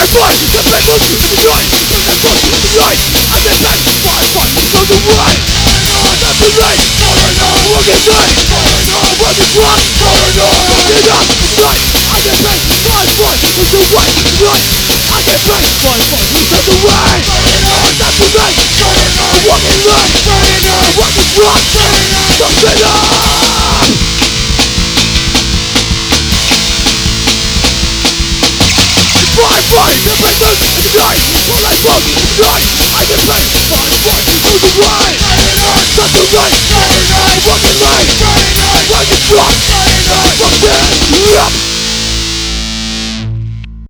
fight, the people in the night, from the front to the right. I get back, fight, to the right. That's the night, working night, working clock, working up, night. I get back, fight, to the right, right. I get back, fight, to the right. That's the night, working night, working clock, something up. Fight, the better in the night. While I fall in the night, I get back, fight, to the right. That's the right.